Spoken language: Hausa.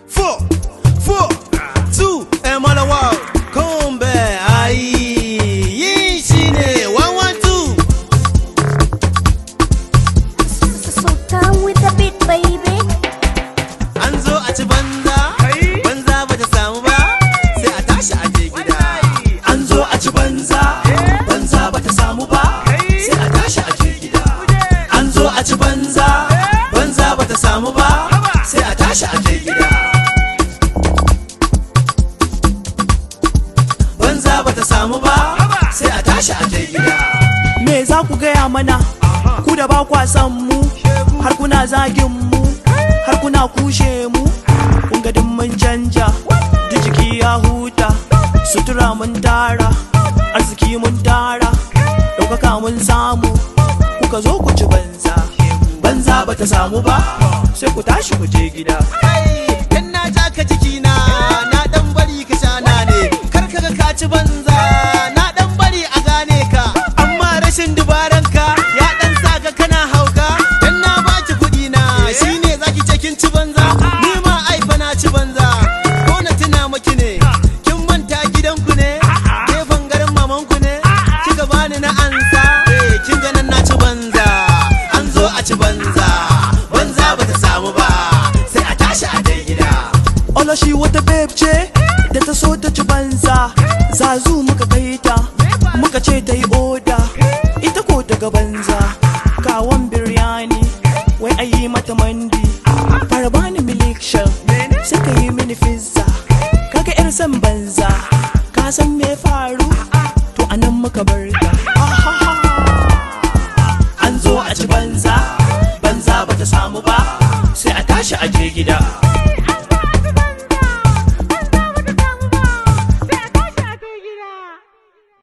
4, 4, 2, and Malawa. Come back, aye. Yin shine 112. So come with the beat, baby. An zo a ci banza, banza ba ta samu ba, sai a tashi a je gida. An zo a ci banza, banza ba ta samu ba, sai a tashi a je gida. An zo a ci banza, banza ba ta samu ba, sai a tashi a je gida. Banza ba ta samu ba, sai a tashi a je gida. Me za ku gaya mana ku da ba kwa san mu, har kuna zagin mu, har kuna kushe mu. Kun ga mun canja, da jiki ya huta, sutura mun tara, arziki mun tara, ɗaukaka mun samu. Kuka zo ku ci banza, banza ba ta samu ba, sai ku tashi ku je gida. Dan na ja ka jikina, na dan bari ka shana ne, kar ka ga ka ci banza, na dan bari a gane ka, amma rashin dubaranka ya dan saka kana hauka. Dan na baki kuɗi na, shine zaki ce kin ci banza, ni ma ai fa na ci banza. Ko na tuna maki ne, kin manta gidanku ne, gefen garin mamanku ne, kika bani na ansa, kin ga nan na ci banza. An zo a ci banza, banza ba ta samu ba, sai a tashi a dai gida. Ola shi wata babe ce da ta so ta ci banza, zazu muka kai ta, muka ce ta yi oda, ita ko ta ga banza. Kawon biryani, wai a yi mata mandi, fara bani milik shell, sai ka yi mini fizza. Kaga yar san banza, ka san me faru, to anan muka bar ta. An zo a ci banza, banza ba ta samu ba, sai a tashi a je gida.